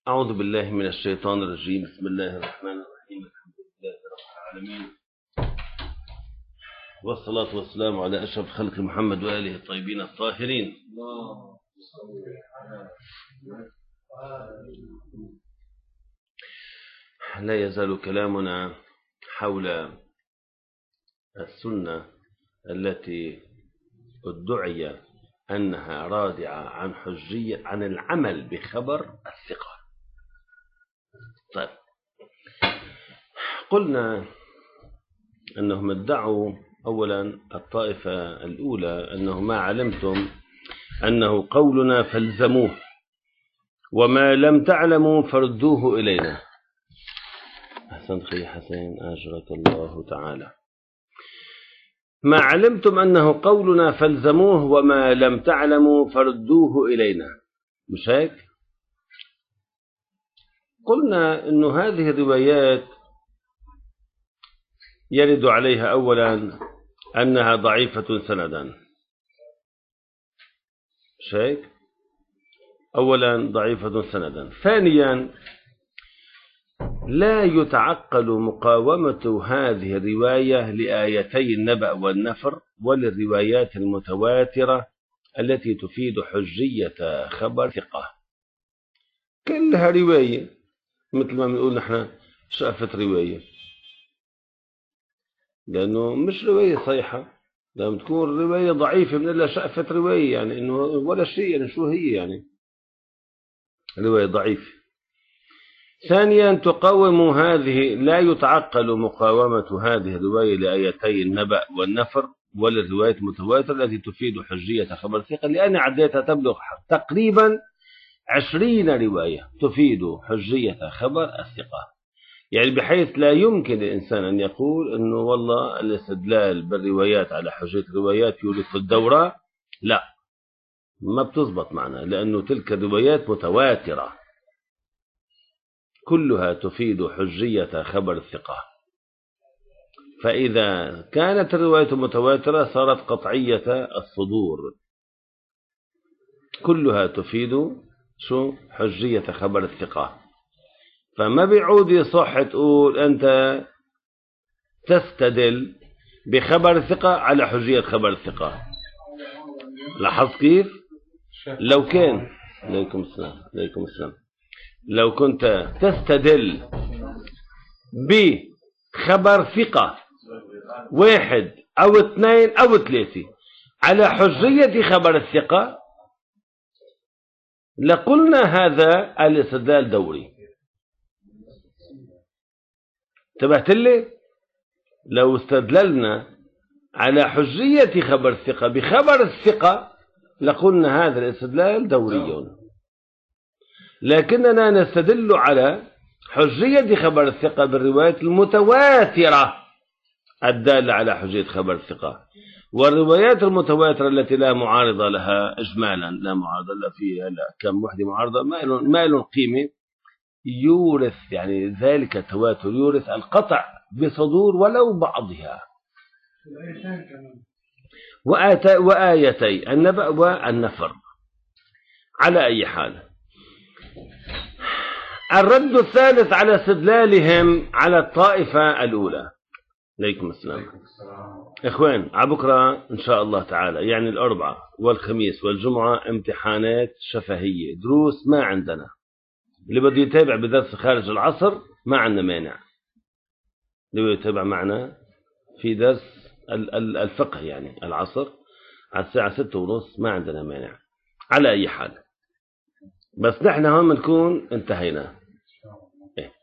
أعوذ بالله من الشيطان الرجيم. بسم الله الرحمن الرحيم. الحمد لله رب العالمين، والصلاة والسلام على أشرف خلق محمد وآله الطيبين الطاهرين. لا يزال كلامنا حول السنة التي ادعي أنها رادعة عن حجية عن العمل بخبر الثقة. طيب، قلنا أنهم ادعوا أولا الطائفة الأولى أنه ما علمتم أنه قولنا فالزموه وما لم تعلموا فردوه إلينا. أحسنت خي حسين، أجرك الله تعالى. ما علمتم أنه قولنا فالزموه وما لم تعلموا فردوه إلينا، مش هيك؟ قلنا أنه هذه الروايات يرد عليها أولا أنها ضعيفة سندا، مش هيك؟ أولا ضعيفة سندا. ثانيا لا يتعقل مقاومة هذه الرواية لآيتي النبأ والنفر وللروايات المتواترة التي تفيد حجية خبر ثقة. كلها رواية، مثل ما بنقول نحن شقفة رواية، لأنه مش رواية صحيحة. لما تكون رواية ضعيفة بنقول لها شقفة رواية، يعني إنه ولا شيء، يعني شو هي؟ يعني رواية ضعيفة. ثانيا تقاوم هذه، لا يتعقل مقاومة هذه الرواية لآيتي النبأ والنفر وللروايات المتواترة التي تفيد حجية خبر ثقة، لأن عدتها تبلغ تقريبا 20 رواية تفيد حجية خبر الثقة، يعني بحيث لا يمكن للإنسان أن يقول أنه والله الاستدلال بالروايات على حجية الروايات يورث الدورة. لا، ما بتزبط معنا، لأنه تلك الروايات متواترة كلها تفيد حجية خبر الثقة. فإذا كانت الرواية متواترة صارت قطعية الصدور، كلها تفيد شو؟ حجية خبر الثقة. فما بيعود يصح تقول أنت تستدل بخبر الثقة على حجية خبر الثقة. لاحظ كيف؟ لو كان عليكم السلام لو كنت تستدل بخبر ثقة 1 أو 2 أو 3 على حجية خبر الثقة لقلنا هذا الاستدلال دوري. انتبهت لي؟ لو استدللنا على حجية خبر الثقة بخبر الثقة لقلنا هذا الاستدلال دوري، لكننا نستدل على حجية خبر الثقة بالروايات المتواترة الدالة على حجية خبر الثقة. والروايات المتواترة التي لا معارضة لها إجمالا، لا معارضة لا فيها، لا كم وحدة معارضة ما له قيمة، يورث يعني ذلك التواتر يورث القطع بصدور ولو بعضها. وآيتي النبأ والنفر. على أي حال، الرد الثالث على استدلالهم على الطائفة الأولى. عليكم السلام. إخوان، على بكرة إن شاء الله تعالى، يعني الأربعاء والخميس والجمعة امتحانات شفهية، دروس ما عندنا. اللي بده يتابع بدرس خارج العصر ما عندنا مانع، اللي بده يتابع معنا في درس الفقه يعني العصر على الساعة 6:30 ما عندنا مانع. على أي حال، بس نحن هم نكون انتهينا. إيه؟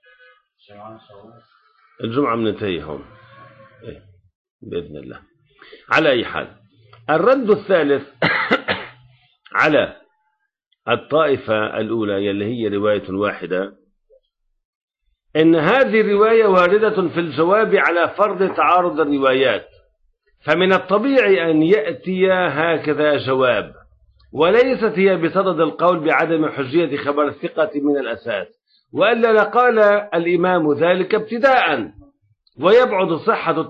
الجمعة بننتهي هون، إيه؟ بإذن الله. على أي حال، الرد الثالث على الطائفة الأولى يلي هي رواية واحدة، إن هذه الرواية واردة في الجواب على فرض تعارض الروايات، فمن الطبيعي أن يأتي هكذا جواب، وليست هي بصدد القول بعدم حجية خبر الثقة من الأساس، وإلا لقال الإمام ذلك ابتداء. ويبعد صحة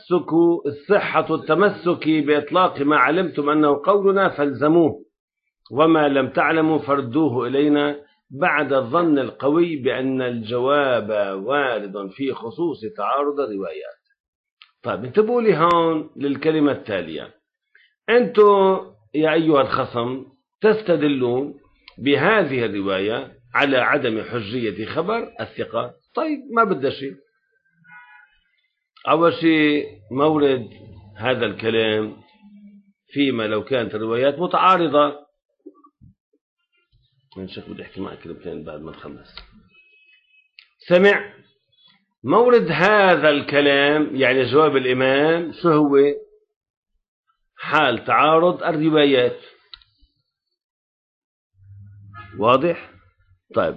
التمسك بإطلاق ما علمتم أنه قولنا فالزموه وما لم تعلموا فردوه إلينا بعد الظن القوي بأن الجواب وارد في خصوص تعارض الروايات. طيب انتبهوا لي هون للكلمة التالية. أنتم يا أيها الخصم تستدلون بهذه الرواية على عدم حجية خبر الثقة. طيب ما بدها شيء. أول شيء مورد هذا الكلام فيما لو كانت الروايات متعارضة. من شك بدي أحكي معك كلمتين بعد ما نخلص. سمع مورد هذا الكلام يعني جواب الإمام شو هو؟ حال تعارض الروايات. واضح؟ طيب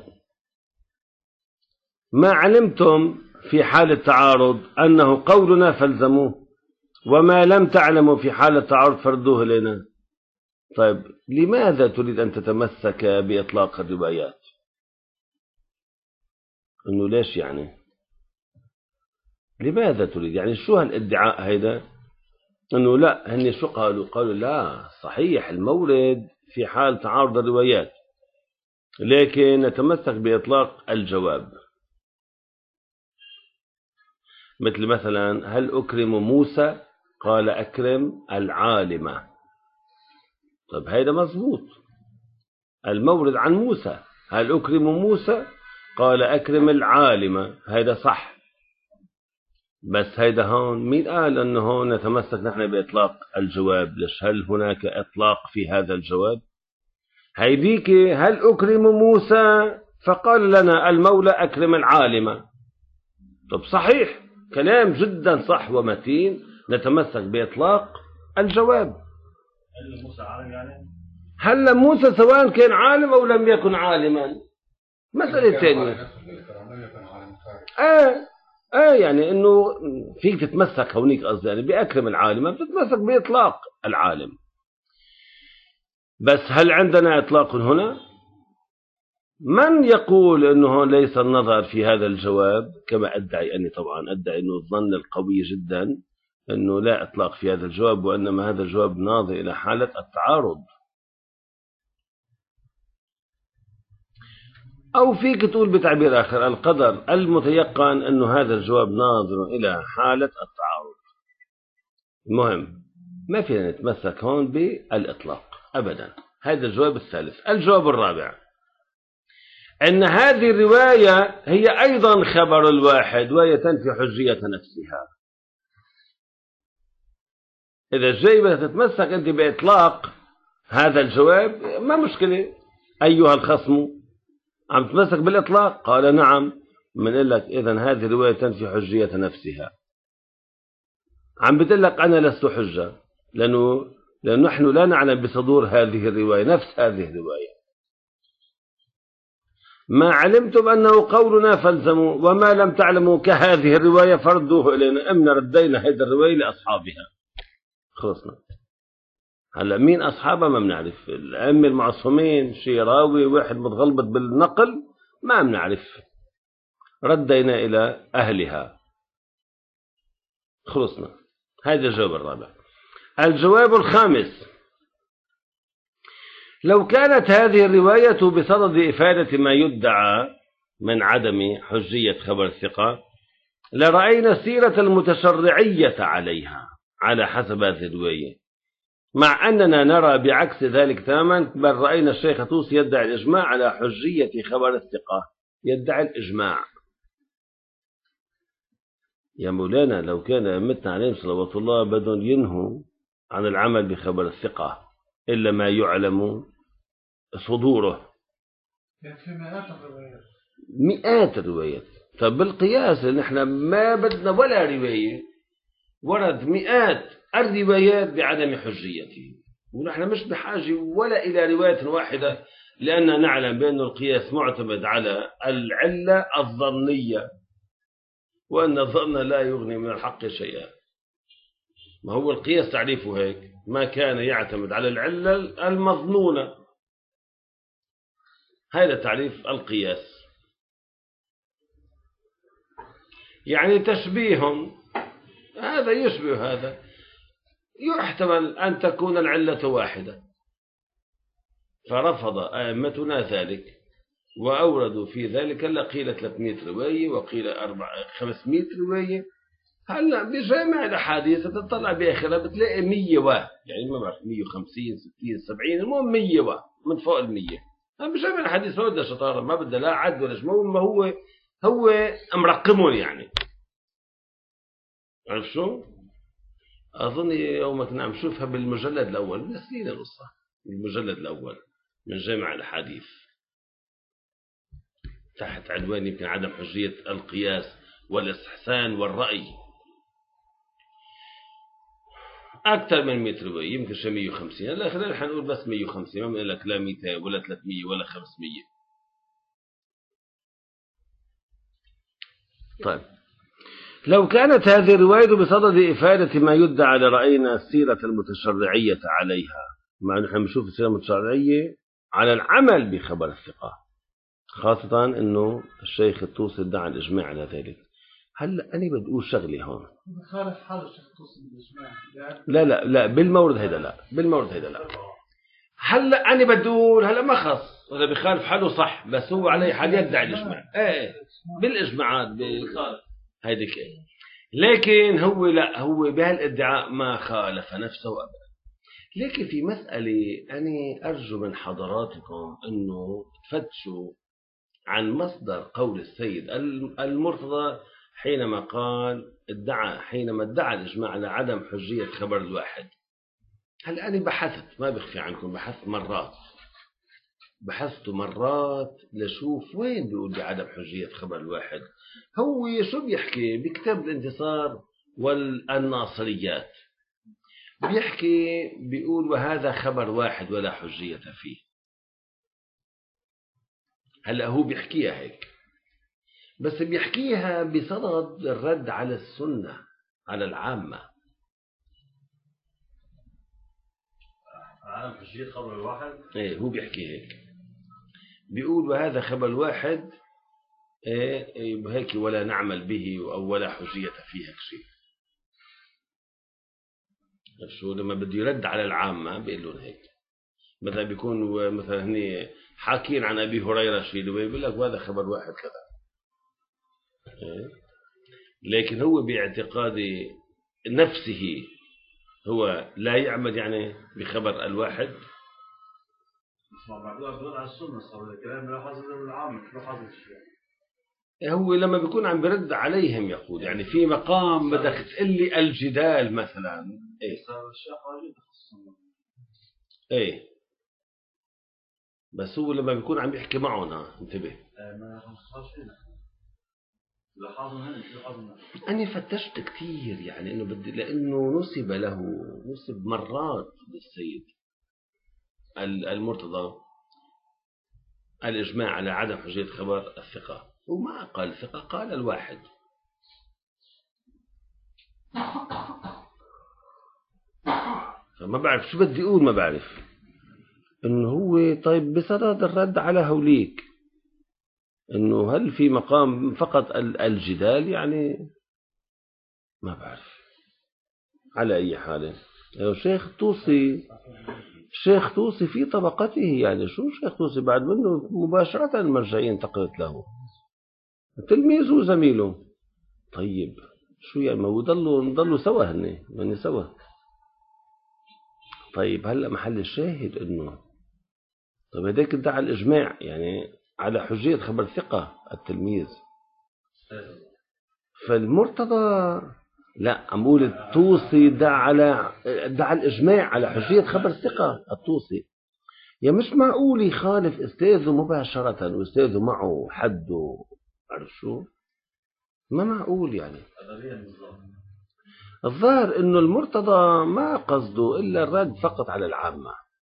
ما علمتم في حال التعارض أنه قولنا فالزموه، وما لم تعلموا في حال التعارض فردوه لنا. طيب لماذا تريد أن تتمسك بإطلاق الروايات؟ إنه ليش يعني؟ لماذا تريد؟ يعني شو هالادعاء هيدا؟ إنه لا هني شو قالوا لا صحيح المورد في حال تعارض الروايات، لكن نتمسك بإطلاق الجواب. مثل مثلا هل أكرم موسى؟ قال أكرم العالمة. طيب هيدا مظبوط، المورد عن موسى. هل أكرم موسى؟ قال أكرم العالمة. هيدا صح، بس هيدا هون مين قال أنه هون نتمسك نحن بإطلاق الجواب؟ ليش هل هناك إطلاق في هذا الجواب؟ هيديك هل أكرم موسى فقال لنا المولى أكرم العالمة. طب صحيح كلام جدا صح ومتين، نتمسك بإطلاق الجواب. هل موسى عالم يعني؟ هل موسى سواء كان عالم أو لم يكن عالما مسألة ثانية. يعني إنه فيك تتمسك هونيك قصدي يعني بأكرم العالم، بتتمسك بإطلاق العالم. بس هل عندنا إطلاق هنا؟ من يقول أنه ليس النظر في هذا الجواب كما أدعي أني طبعا أدعي أنه الظن القوي جدا أنه لا إطلاق في هذا الجواب، وإنما هذا الجواب ناظر إلى حالة التعارض. أو فيك تقول بتعبير آخر القدر المتيقن أنه هذا الجواب ناظر إلى حالة التعارض. المهم ما فينا نتمسك هون بالإطلاق أبدا. هذا الجواب الثالث. الجواب الرابع أن هذه الرواية هي أيضا خبر الواحد وهي تنفي حجية نفسها. إذا جاي بدها تتمسك أنت بإطلاق هذا الجواب ما مشكلة. أيها الخصم عم تتمسك بالإطلاق؟ قال نعم. من لك إذن هذه الرواية تنفي حجية نفسها. عم بتقول لك أنا لست حجة لأنه نحن لا نعلم بصدور هذه الرواية، نفس هذه الرواية. ما علمتم أنه قولنا فالزموا، وما لم تعلموا كهذه الرواية فردوه إلينا. أمنا ردينا هذه الرواية لأصحابها. خلصنا. هلا مين أصحابها ما بنعرف. الأئمة المعصومين شي راوي واحد متغلبط بالنقل ما بنعرف. ردينا إلى أهلها. خلصنا. هذا الجواب الرابع. الجواب الخامس: لو كانت هذه الرواية بصدد إفادة ما يدعى من عدم حجية خبر الثقة لرأينا السيرة المتشرعية عليها على حسب هذه الرواية، مع أننا نرى بعكس ذلك تماما، بل رأينا الشيخ طوسي يدعي الإجماع على حجية خبر الثقة. يدعي الإجماع. يا مولانا لو كان أئمتنا عليهم صلوات الله بدهم ينهوا عن العمل بخبر الثقة إلا ما يعلم صدوره. في مئات الروايات. طب بالقياس نحن ما بدنا ولا رواية، ورد مئات الروايات بعدم حجيته، ونحن مش بحاجة ولا إلى رواية واحدة، لأننا نعلم بأن القياس معتمد على العلة الظنية، وأن الظن لا يغني من الحق شيئا. ما هو القياس تعريفه هيك: ما كان يعتمد على العلة المظنونة. هذا تعريف القياس. يعني تشبيه، هذا يشبه هذا، يحتمل أن تكون العلة واحدة، فرفض أئمتنا ذلك. وأوردوا في ذلك هلا قيل 300 رواية وقيل 500 رواية. هلا بجامع الأحاديث تطلع بآخرها بتلاقي 100 يعني ما بعرف 150 60 70 المهم 100 من فوق ال 100. بجامع الأحاديث ما بدها شطارة، ما بدها لا عد ولا شيء، ما هو مرقمهم يعني. عرف شو؟ أظن يوم كنا عم نشوفها بالمجلد الأول من سنين القصة، المجلد الأول من جامع الأحاديث تحت عنوان يمكن عدم حجية القياس والاستحسان والرأي. أكثر من 100 رواية، يمكن شي 150. هلا خلينا حنقول بس 150، ما بنقول لك لا 200 ولا 300 ولا 500. طيب لو كانت هذه الرواية بصدد إفادة ما يدعى لرأينا السيرة المتشرعية عليها، مع نحن بنشوف السيرة المتشرعية على العمل بخبر الثقة، خاصة أنه الشيخ الطوسي ادعى الإجماع على ذلك. هلا أنا بدي أقول شغلة هون. بخالف حال الشيخ الطوسي بالإجماع. لا بالمورد هيدا لا، بالمورد هيدا لا. هلا أنا بدي أقول هلا ما خص ولا بخالف حاله صح، بس هو عليه حال يدعي الإجماع. إيه بالإجماعات بخالف هيديك إيه. لكن هو لا، هو بهالادعاء ما خالف نفسه أبدا. لكن في مسألة أنا أرجو من حضراتكم أنه تفتشوا عن مصدر قول السيد المرتضى حينما ادعى الإجماع على عدم حجية خبر الواحد. هل أنا بحثت، ما بخفي عنكم، بحثت مرات لشوف وين بيقول بعدم حجية خبر الواحد. هو شو بيحكي بكتاب الانتصار والناصريات، بيقول وهذا خبر واحد ولا حجية فيه. هلا هو بيحكيها هيك، بس بيحكيها بصدد الرد على السنة، على العامة. عدم حجية خبر الواحد. ايه هو بيحكي هيك، بيقول وهذا خبر واحد هيك ولا نعمل به أو ولا حجية فيه هيك شيء. شو لما بده يرد على العامة بيقول لهم هيك. مثلا بيكون مثلا هني حاكين عن أبي هريرة شيء بيقول لك وهذا خبر واحد كذا. لكن هو باعتقاد نفسه هو لا يعمل يعني بخبر الواحد. هو لما بيكون عم برد عليهم يقول يعني في مقام بدك تقلي الجدال مثلا. ايه بس هو لما بيكون عم يحكي معهم انتبه. أنا فتشت كثير يعني إنه لأنه نسب مرات للسيد المرتضى الإجماع على عدم حجية خبر الثقة، وما قال ثقة، قال الواحد. فما بعرف شو بدي أقول، ما بعرف إنه هو طيب بصدد الرد على هوليك، إنه هل في مقام فقط الجدال يعني ما بعرف. على أي حال الشيخ طوسي في طبقته يعني شو الشيخ طوسي بعد منه مباشرة المرجعين انتقلت له تلميذه وزميله. طيب شو يعني ما ضلوا سوا هني سوا. طيب هلا محل الشاهد انه طيب هداك ادعى الإجماع يعني على حجية خبر ثقة التلميذ، فالمرتضى لا عم بقول الطوسي ادعى الإجماع على حجية خبر الثقة الطوسي. يا مش معقول يخالف أستاذه مباشرة وأستاذه معه حده، عرف شو؟ ما معقول يعني. الظاهر إنه المرتضى ما قصده إلا الرد فقط على العامة،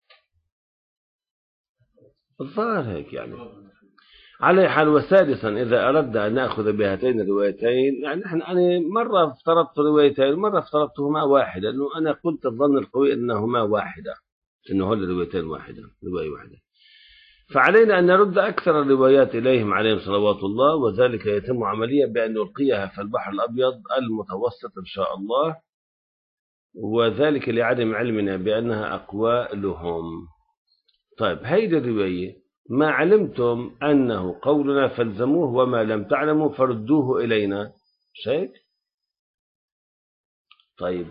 الظاهر هيك يعني. على حال وسادسا إذا أردنا أن نأخذ بهاتين الروايتين يعني أنا مرة افترضت روايتين مرة افترضتهما واحدة، لأنه أنا قلت الظن القوي أنهما واحدة، أنه هل الروايتين رواية واحدة. فعلينا أن نرد أكثر الروايات إليهم عليهم صلوات الله، وذلك يتم عمليا بأن نلقيها في البحر الأبيض المتوسط إن شاء الله، وذلك لعدم علمنا بأنها أقوالهم. طيب هيدي الرواية ما علمتم أنه قولنا فالزموه وما لم تعلموا فردوه إلينا. شيء طيب،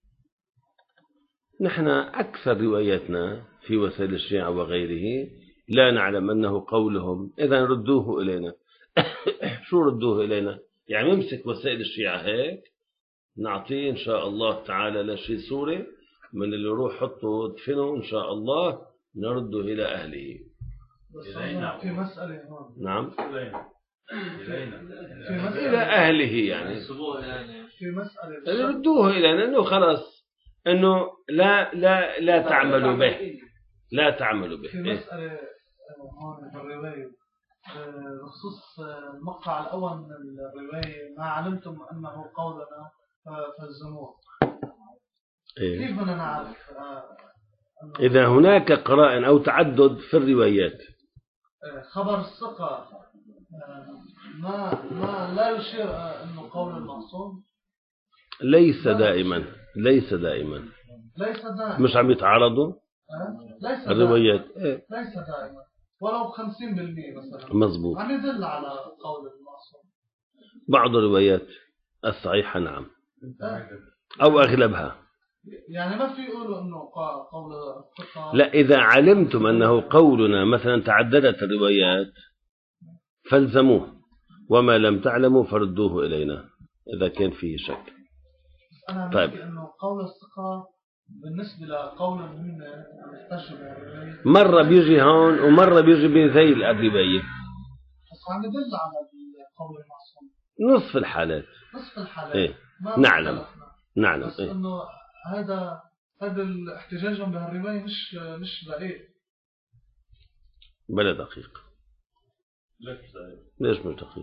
نحن أكثر رواياتنا في وسائل الشيعة وغيره لا نعلم أنه قولهم إذا ردوه إلينا. شو ردوه إلينا؟ يعني نمسك وسائل الشيعة هيك نعطيه إن شاء الله تعالى لشي سوري من اللي يروح حطه دفنه إن شاء الله نرده إلى أهله. في مسألة هون. نعم في إلى أهله يعني في مسألة اللي ردوه إلينا إنه خلاص إنه لا تعملوا به، لا تعملوا به. في مسألة هون بالرواية بخصوص المقطع الأول من الرواية ما علمتم أنه قولنا فالزموه. كيف بدنا نعرف إذا هناك قرائن أو تعدد في الروايات؟ خبر الثقة ما لا يشير أنه قول المعصوم. ليس دائما مش عم يتعارضوا ليس الروايات. ليس دائما ولو 50% مثلا مظبوط عم يدل على قول المعصوم. بعض الروايات الصحيحة نعم أو أغلبها. يعني ما في يقولوا أنه قول الثقة. لا، إذا علمتم أنه قولنا مثلا تعددت الروايات فالزموه وما لم تعلموا فردوه إلينا إذا كان فيه شك. أنا طيب، أنه قول الثقة بالنسبة لقول من يحتج مرة بيجي هون ومرة بيجي بذيل الرواية، بس عم يدل على قول المعصوم نصف الحالات. إيه؟ نعلم بس إنه هذا الاحتجاج بهالرواية مش دقيق. بلا دقيق. ليش مش دقيق؟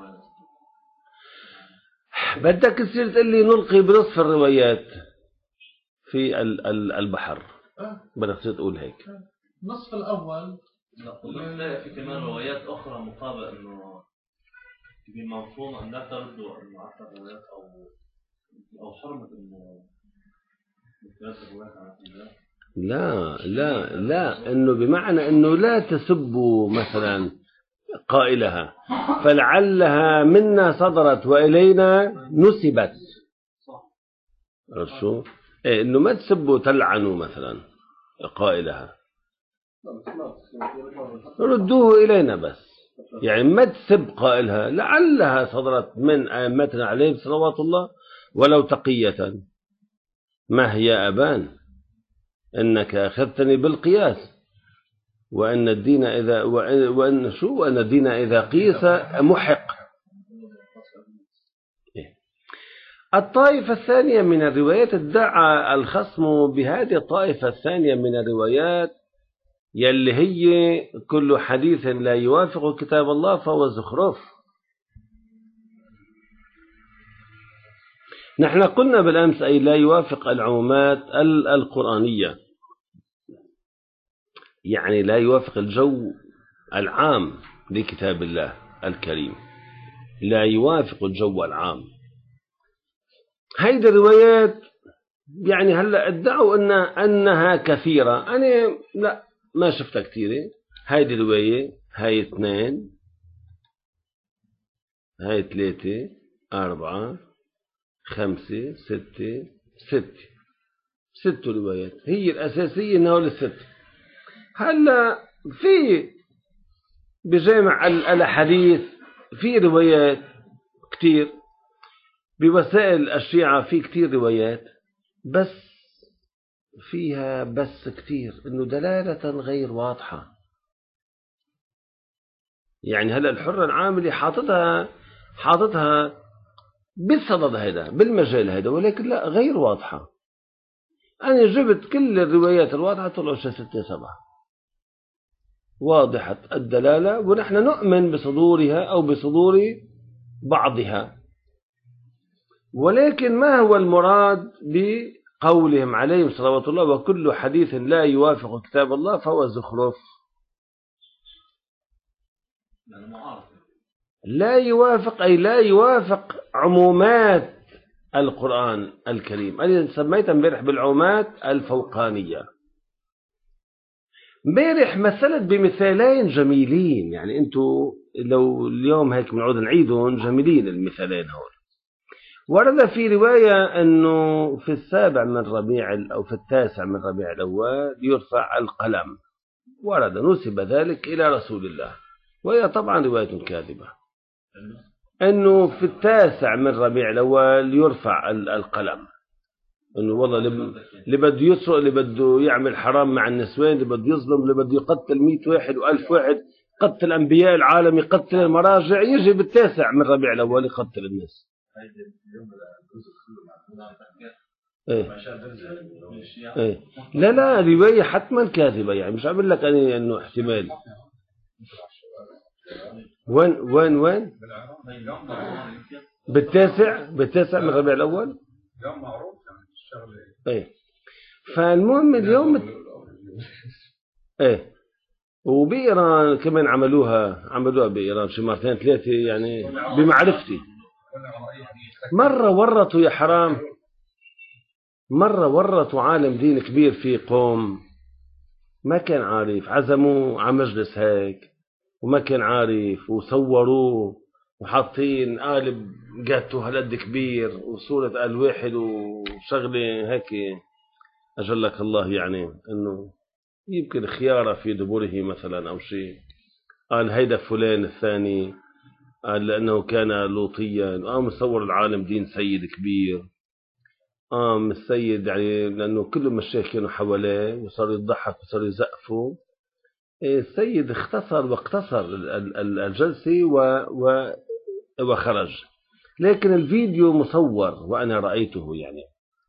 بدك تصير تقول لي نلقي بنصف الروايات في البحر. بدك تصير تقول هيك. النصف الأول لا، في كمان روايات أخرى مقابل إنه بمفهوم أن لا تردوا إنه عشر روايات أو حرمة إنه لا إنه بمعنى إنه لا تسبوا مثلا قائلها فلعلها منا صدرت وإلينا نسبت. شو إنه ما تسبوا تلعنوا مثلا قائلها، ردوه إلينا بس. يعني ما تسب قائلها لعلها صدرت من أئمتنا عليهم صلوات الله ولو تقية. ما هي أبان إنك أخذتني بالقياس وأن الدين إذا قيس محق. الطائفة الثانية من الروايات ادعى الخصم بهذه الطائفة الثانية من الروايات يلي هي كل حديث لا يوافق كتاب الله فهو زخرف. نحن قلنا بالأمس أي لا يوافق العمومات القرآنية، يعني لا يوافق الجو العام لكتاب الله الكريم، لا يوافق الجو العام. هيدي الروايات يعني هلا ادعوا أنها كثيرة، أنا لا ما شفتها كثيرة. هيدي الرواية هاي 2 هاي 3 4 5 6 روايات هي الأساسية إنه الست. هلا في بجامع الحديث في روايات كتير، بوسائل الشيعة في كتير روايات بس فيها بس كتير إنه دلالة غير واضحة. يعني هلا الحرة العاملة حاطتها بالصدد هذا بالمجال هذا، ولكن لا غير واضحة. أنا جبت كل الروايات الواضحة طلعوا 6 7 واضحة الدلالة، ونحن نؤمن بصدورها أو بصدور بعضها. ولكن ما هو المراد بقولهم عليهم صلوات الله وكل حديث لا يوافق كتاب الله فهو زخرف؟ لا يوافق أي لا يوافق عمومات القرآن الكريم. أنا سميتها امبارح بالعمومات الفوقانية. امبارح مثلت بمثالين جميلين، يعني انتوا لو اليوم هيك بنعود نعيدهم، جميلين المثالين هول. ورد في رواية أنه في السابع من ربيع أو في التاسع من ربيع الأول يرفع القلم، ورد نسب ذلك إلى رسول الله، وهي طبعا رواية كاذبة. أنه في التاسع من ربيع الأول يرفع القلم، أنه والله اللي بده يسرق، اللي بده يعمل حرام مع النسوان، اللي بده يظلم، اللي بده يقتل 100 واحد و1000 واحد، يقتل أنبياء العالم، يقتل المراجع، يجي بالتاسع من ربيع الأول يقتل الناس. إيه. إيه. لا رواية حتما كاذبة، يعني مش عامل لك أنا أنه احتمال. وين بالتاسع من ربيع الأول. إيه. فالمهم اليوم إيه، وبإيران كمان عملوها بإيران شي مرتين ثلاثة يعني بمعرفتي. مرة ورطوا يا حرام، مرة ورطوا عالم دين كبير في قوم ما كان عارف، عزموه على مجلس هيك وما كان عارف، وصوروه وحاطين قالب جاتو هالقد كبير وصورة قال واحد وشغلة هيك أجلك الله، يعني إنه يمكن خيارة في دبره مثلا أو شيء. قال هيدا فلان الثاني، قال لأنه كان لوطيا، مصور العالم دين سيد كبير، السيد يعني لأنه كل المشايخ كانوا حواليه وصاروا يضحك وصاروا يزقفوا. السيد اختصر واقتصر الجلسة وخرج، لكن الفيديو مصور وأنا رأيته يعني.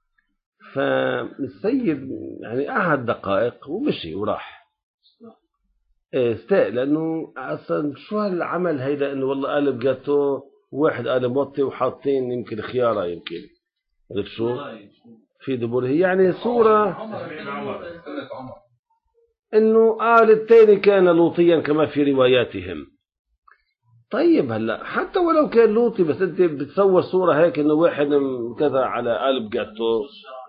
فالسيد يعني قعد دقائق ومشي وراح استاء، لأنه أصلا شو هالعمل هيدا، إنه والله قالب جاتو واحد قالب وطي وحاطين يمكن خيارة، يمكن قلت شو في دبره، يعني صورة إنه قال الثاني كان لوطيا كما في رواياتهم. طيب هلا حتى ولو كان لوطي، بس أنت بتصور صورة هيك إنه واحد كذا على قالب جاتو،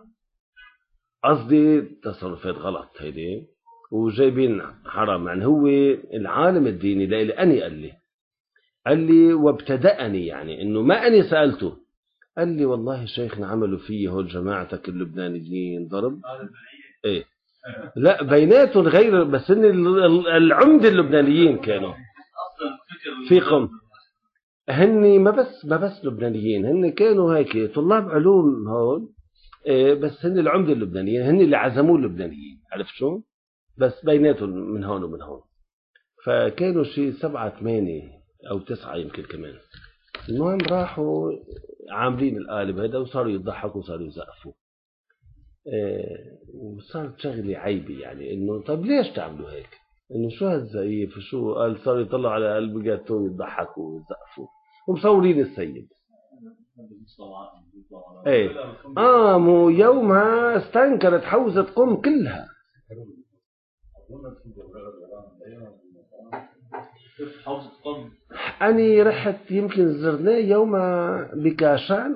قصدي تصرفات غلط هيدي وجايبين حرام. يعني هو العالم الديني لأني قال لي وابتدأني، يعني إنه ما أني سألته، قال لي والله شيخنا عملوا فيه هول جماعتك اللبنانيين ضرب. إيه لا بيناتهم غير، بس إن العمدة اللبنانيين كانوا فيكم، هني ما بس لبنانيين، هن كانوا هيك طلاب علوم هول. بس هن العمدة اللبنانيين، هن اللي عزموه اللبنانيين، عرفت شو؟ بس بيناتهم من هون ومن هون، فكانوا شي 7 8 أو 9 يمكن كمان. المهم راحوا عاملين القالب هذا وصاروا يضحكوا وصاروا يزقفوا. وصارت شغلة عيبة، يعني إنه طب ليش تعملوا هيك؟ إنه شو هالزقيف شو؟ قال صاروا يطلعوا على قلب جاتو ويضحكوا ويزقفوا ومصورين السيد. ايه مو يومها استنكرت حوزة قم كلها. أني رحت يمكن زرناه يومها بكاشان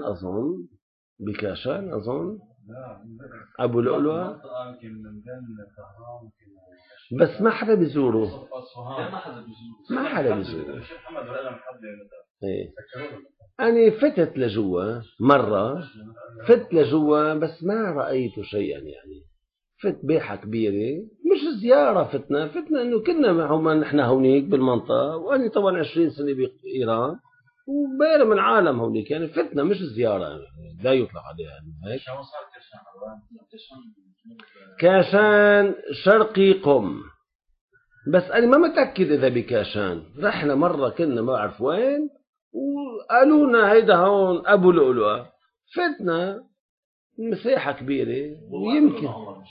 أظن أبو لؤلؤة، بس ما حدا بيزوره. إيه. أنا فتت لجوا مرة، بس ما رأيت شيئا، يعني فت بيحة كبيرة مش زيارة، فتنا إنه كنا معهم نحن هونيك بالمنطقة، وأنا طبعا 20 سنة بإيران وبين من عالم هونيك، يعني فتنا مش زيارة، يعني لا يطلق عليها هيك. كاشان شرقي قم، بس أنا ما متأكد إذا بكاشان. رحنا مرة كنا ما أعرف وين وقالوا لنا هيدا هون أبو لؤلؤة، فتنا مساحة كبيرة ويمكن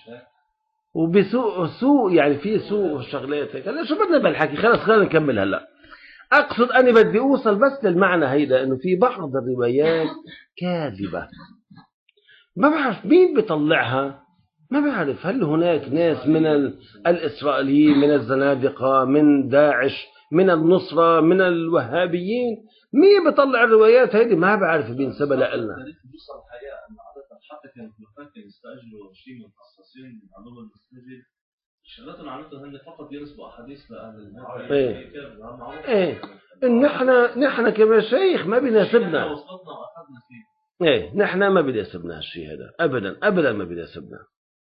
وبسوق يعني في سوق وشغلات هيك. هلا شو بدنا بالحكي، خلينا نكمل. هلا أقصد أنا بدي أوصل بس للمعنى هيدا، إنه في بعض الروايات كاذبة، ما بعرف مين بيطلعها، ما بعرف هل هناك ناس من الإسرائيليين، من الزنادقة، من داعش، من النصرة، من الوهابيين، مين بيطلع الروايات هيدي؟ ما بعرف بينسبها لنا. حتى كانت يستأجروا شيء من المخصصين من عدو المسجد شغلتهم عملتهم هن فقط ينسبوا احاديث لاهل المذهب. ايه نحن كمشايخ ما بيناسبنا. وصلتنا واخذنا فيه. ايه نحن ما بيناسبنا هالشيء هذا ابدا ما بيناسبنا.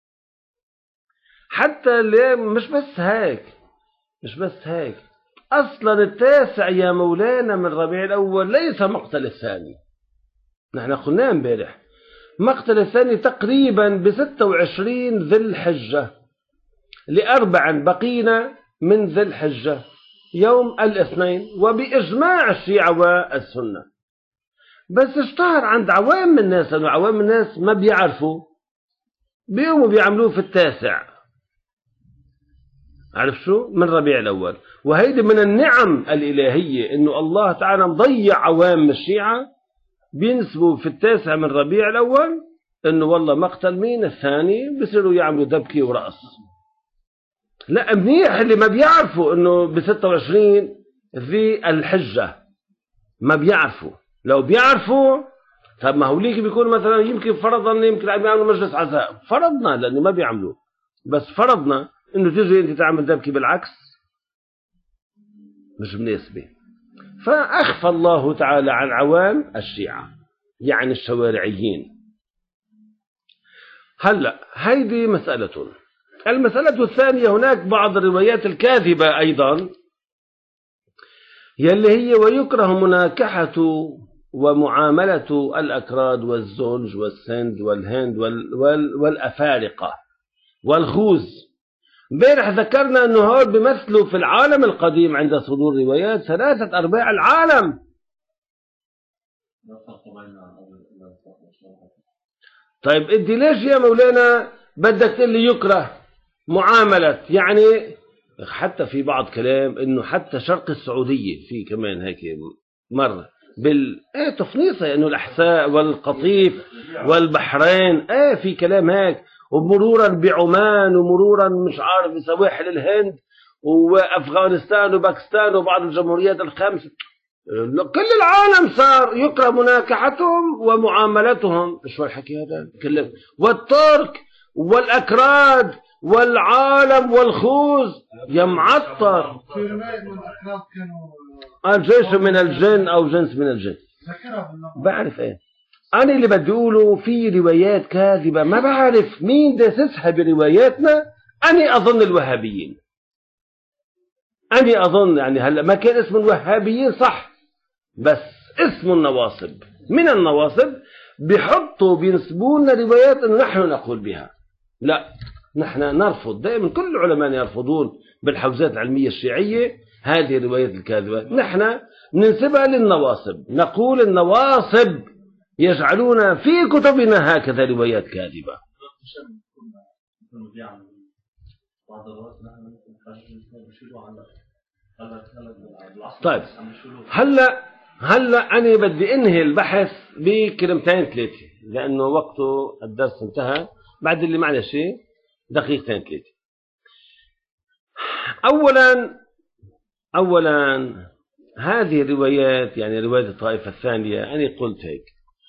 حتى اللي مش بس هيك اصلا التاسع يا مولانا من ربيع الاول ليس مقتل الثاني. نحن قلنا امبارح مقتل الثاني تقريبا ب26 ذي الحجة ل4 بقينا من ذي الحجة يوم الاثنين وبإجماع الشيعة والسنة. بس اشتهر عند عوام الناس لأنه عوام الناس ما بيعرفوا بيقوموا بيعملوه في التاسع. عارف شو؟ من ربيع الأول. وهيدي من النعم الإلهية إنه الله تعالى مضيع عوام الشيعة بينسبوا في التاسع من ربيع الأول إنه والله مقتل مين الثاني بيصيروا يعملوا دبكة ورقص. لا منيح اللي ما بيعرفوا إنه ب26 ذي الحجة ما بيعرفوا. لو بيعرفوا طب ما هو ليك بيكون مثلا يمكن فرضا يمكن عم يعملوا مجلس عزاء فرضنا لأنه ما بيعملوا بس فرضنا إنه تيجي أنت تعمل دبكة بالعكس مش مناسبة. فأخفى الله تعالى عن عوام الشيعة يعني الشوارعيين. هلأ هيدي مسألة. المسألة الثانية هناك بعض الروايات الكاذبة أيضا يلي هي ويكره مناكحة ومعاملة الأكراد والزوج والسند والهند والأفارقة والخوز. امبارح ذكرنا أنه هول بيمثلوا في العالم القديم عند صدور روايات 3/4 العالم. طيب انت ليش يا مولانا بدك تقول لي يكره معاملة يعني حتى في بعض كلام انه حتى شرق السعودية في كمان هيك مرة تفنيصة انه الأحساء والقطيف والبحرين في كلام هيك ومرورا بعمان ومرورا مش عارف بسواحل الهند وأفغانستان وباكستان وبعض الجمهوريات الخمس. كل العالم صار يكره مناكحتهم ومعاملتهم. شو الحكي هذا كله؟ والترك والأكراد والعالم والخوز يا معطر. في رواية من الأكراد كانوا جيش من الجن أو جنس من الجن. بعرف أنا اللي بدي أقوله في روايات كاذبة ما بعرف مين داسسها برواياتنا. أنا أظن الوهابيين. أنا أظن يعني هلا ما كان اسم الوهابيين صح بس اسم النواصب من النواصب بيحطوا بينسبوا لنا روايات إنه نحن نقول بها. لا نحن نرفض دائما كل العلماء يرفضون بالحوزات العلمية الشيعية هذه الروايات الكاذبة. نحن ننسبها للنواصب نقول النواصب يجعلون في كتبنا هكذا روايات كاذبة. طيب هلا أنا بدي أنهي البحث بكلمتين 3 لأنه وقته الدرس انتهى. بعد اللي معنا شيء دقيقتين 3. أولا هذه الروايات يعني رواية الطائفة الثانية أنا قلت هيك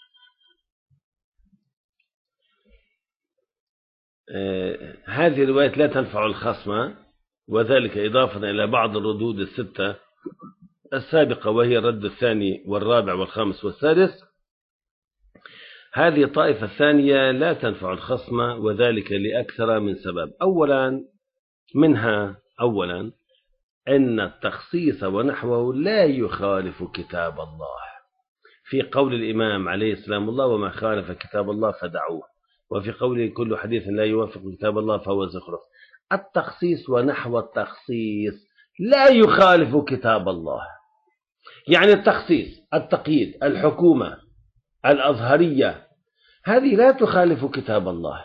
هذه الروايات لا تنفع الخصم وذلك إضافة إلى بعض الردود الستة السابقة وهي الرد الثاني والرابع والخامس والسادس. هذه الطائفة الثانية لا تنفع الخصم وذلك لأكثر من سبب. أولا أن التخصيص ونحوه لا يخالف كتاب الله في قول الإمام عليه السلام الله وما خالف كتاب الله فدعوه وفي قوله كل حديث لا يوافق كتاب الله فهو زخرف. التخصيص ونحو التخصيص لا يخالف كتاب الله. يعني التخصيص التقييد الحكومة الأزهرية هذه لا تخالف كتاب الله.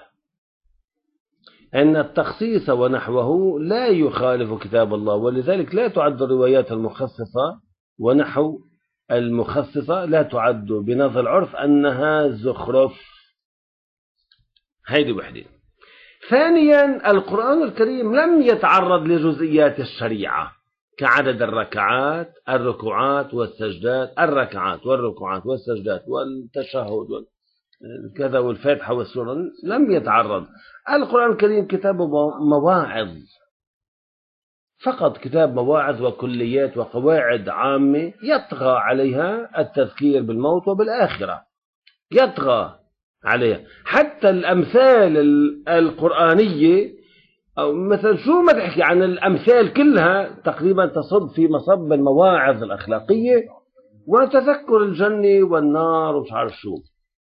أن التخصيص ونحوه لا يخالف كتاب الله ولذلك لا تعد الروايات المخصصة ونحو المخصصة لا تعد بنظر العرف أنها زخرف. هيدي وحدة. ثانيا القرآن الكريم لم يتعرض لجزئيات الشريعة كعدد الركعات الركوعات والسجدات الركعات والركوعات والسجدات والتشهد كذا والفاتحة والسورة، لم يتعرض. القرآن الكريم كتاب مواعظ فقط، كتاب مواعظ وكليات وقواعد عامة يطغى عليها التذكير بالموت وبالآخرة، يطغى عليها. حتى الأمثال القرآنية، أو مثلا شو ما تحكي عن الأمثال كلها تقريبا تصب في مصب المواعظ الأخلاقية وتذكر الجنة والنار ومش عارف شو،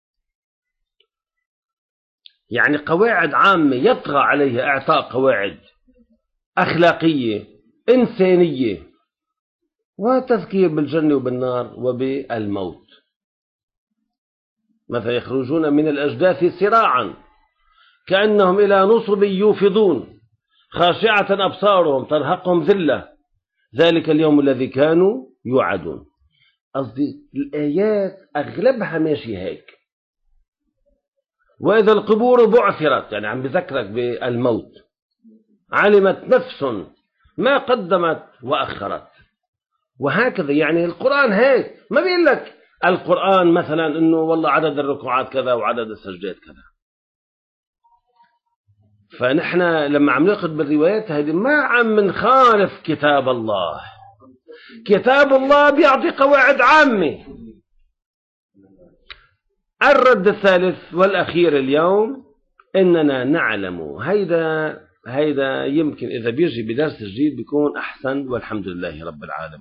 يعني قواعد عامة يطغى عليها إعطاء قواعد أخلاقية إنسانية وتذكير بالجنة وبالنار وبالموت. مثلا يخرجون من الأجداث سراعا كأنهم إلى نصب يوفضون خاشعة أبصارهم ترهقهم ذلة ذلك اليوم الذي كانوا يوعدون. قصدي الآيات أغلبها ماشي هيك. وإذا القبور بعثرت، يعني عم بذكرك بالموت، علمت نفس ما قدمت وأخرت، وهكذا. يعني القرآن هيك، ما بيقول لك القرآن مثلا إنه والله عدد الركوعات كذا وعدد السجدات كذا. فنحن لما عم ناخذ بالروايات هذه ما عم نخالف كتاب الله. كتاب الله بيعطي قواعد عامة. الرد الثالث والأخير اليوم إننا نعلم، هيدا يمكن إذا بيجي بدرس جديد بيكون أحسن، والحمد لله رب العالمين.